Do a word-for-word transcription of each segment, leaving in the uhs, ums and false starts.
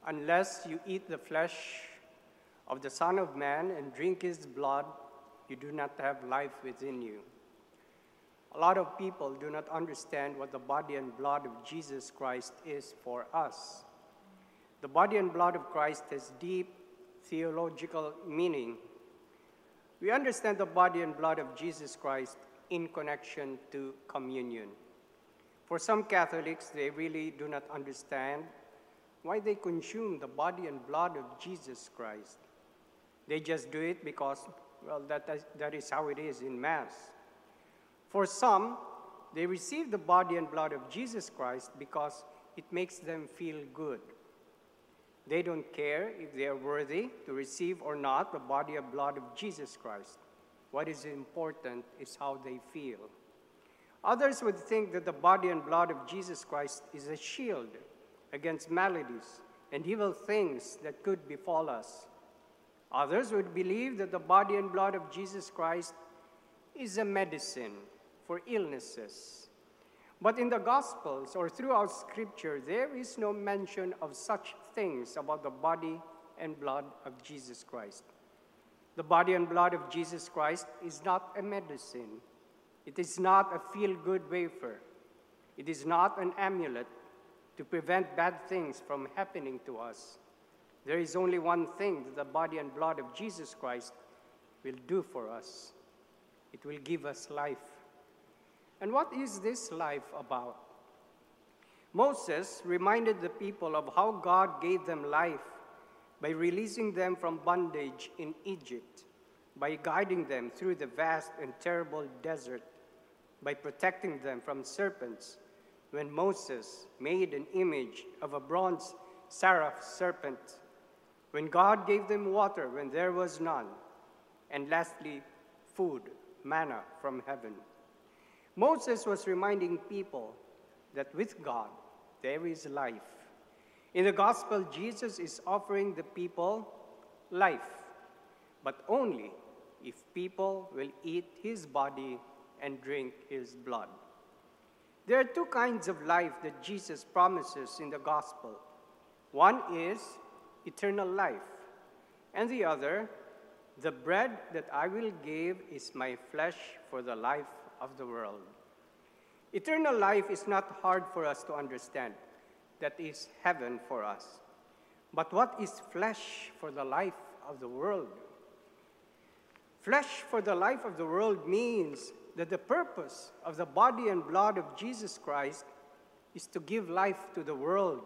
Unless you eat the flesh of the Son of Man and drink his blood, you do not have life within you. A lot of people do not understand what the body and blood of Jesus Christ is for us. The body and blood of Christ has deep theological meaning. We understand the body and blood of Jesus Christ in connection to communion. For some Catholics, they really do not understand why they consume the body and blood of Jesus Christ. They just do it because, well, that is, that is how it is in Mass. For some, they receive the body and blood of Jesus Christ because it makes them feel good. They don't care if they are worthy to receive or not the body and blood of Jesus Christ. What is important is how they feel. Others would think that the body and blood of Jesus Christ is a shield against maladies and evil things that could befall us. Others would believe that the body and blood of Jesus Christ is a medicine for illnesses. But in the Gospels or throughout Scripture, there is no mention of such things about the body and blood of Jesus Christ. The body and blood of Jesus Christ is not a medicine. It is not a feel-good wafer. It is not an amulet to prevent bad things from happening to us. There is only one thing that the body and blood of Jesus Christ will do for us. It will give us life. And what is this life about? Moses reminded the people of how God gave them life by releasing them from bondage in Egypt, by guiding them through the vast and terrible desert, by protecting them from serpents, when Moses made an image of a bronze seraph serpent, when God gave them water when there was none, and lastly, food, manna from heaven. Moses was reminding people that with God, there is life. In the gospel, Jesus is offering the people life, but only if people will eat his body and drink his blood. There are two kinds of life that Jesus promises in the gospel. One is eternal life, and the other, the bread that I will give is my flesh for the life of the world. Eternal life is not hard for us to understand. That is heaven for us. But what is flesh for the life of the world? Flesh for the life of the world means that the purpose of the body and blood of Jesus Christ is to give life to the world.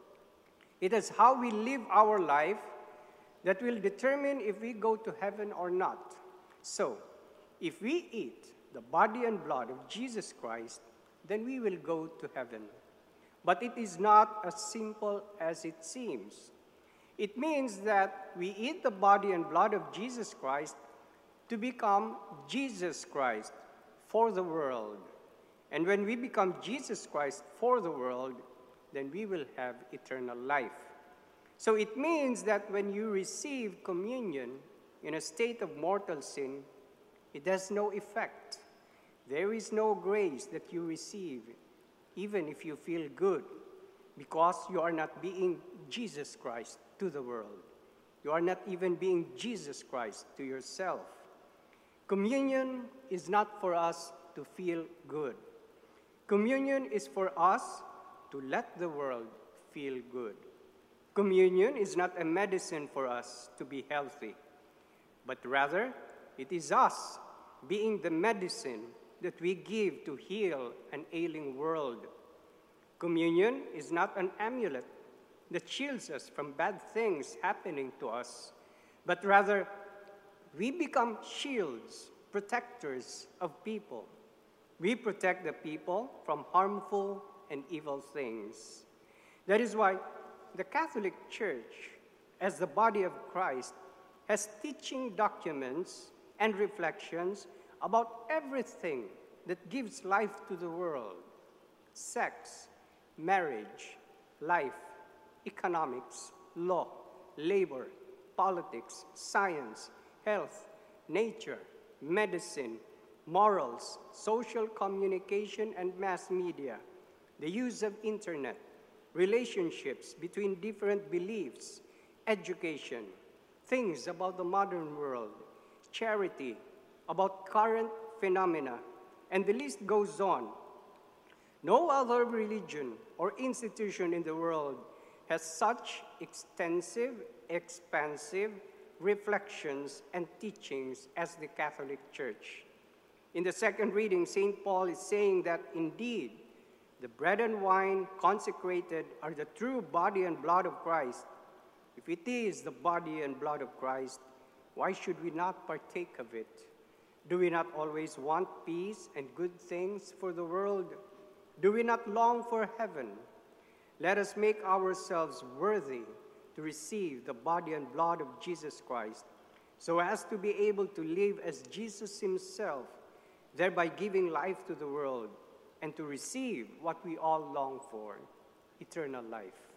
It is how we live our life that will determine if we go to heaven or not. So, if we eat the body and blood of Jesus Christ, then we will go to heaven. But it is not as simple as it seems. It means that we eat the body and blood of Jesus Christ to become Jesus Christ for the world. And when we become Jesus Christ for the world, then we will have eternal life. So it means that when you receive communion in a state of mortal sin, it has no effect. There is no grace that you receive, even if you feel good, because you are not being Jesus Christ to the world. You are not even being Jesus Christ to yourself. Communion is not for us to feel good. Communion is for us to let the world feel good. Communion is not a medicine for us to be healthy, but rather it is us being the medicine that we give to heal an ailing world. Communion is not an amulet that shields us from bad things happening to us, but rather we become shields, protectors of people. We protect the people from harmful and evil things. That is why the Catholic Church, as the body of Christ, has teaching documents and reflections about everything that gives life to the world: sex, marriage, life, economics, law, labor, politics, science, health, nature, medicine, morals, social communication and mass media, the use of internet, relationships between different beliefs, education, things about the modern world, charity, about current phenomena, and the list goes on. No other religion or institution in the world has such extensive, expansive reflections and teachings as the Catholic Church. In the second reading, Saint Paul is saying that indeed, the bread and wine consecrated are the true body and blood of Christ. If it is the body and blood of Christ, why should we not partake of it? Do we not always want peace and good things for the world? Do we not long for heaven? Let us make ourselves worthy to receive the body and blood of Jesus Christ, so as to be able to live as Jesus himself, thereby giving life to the world, and to receive what we all long for, eternal life.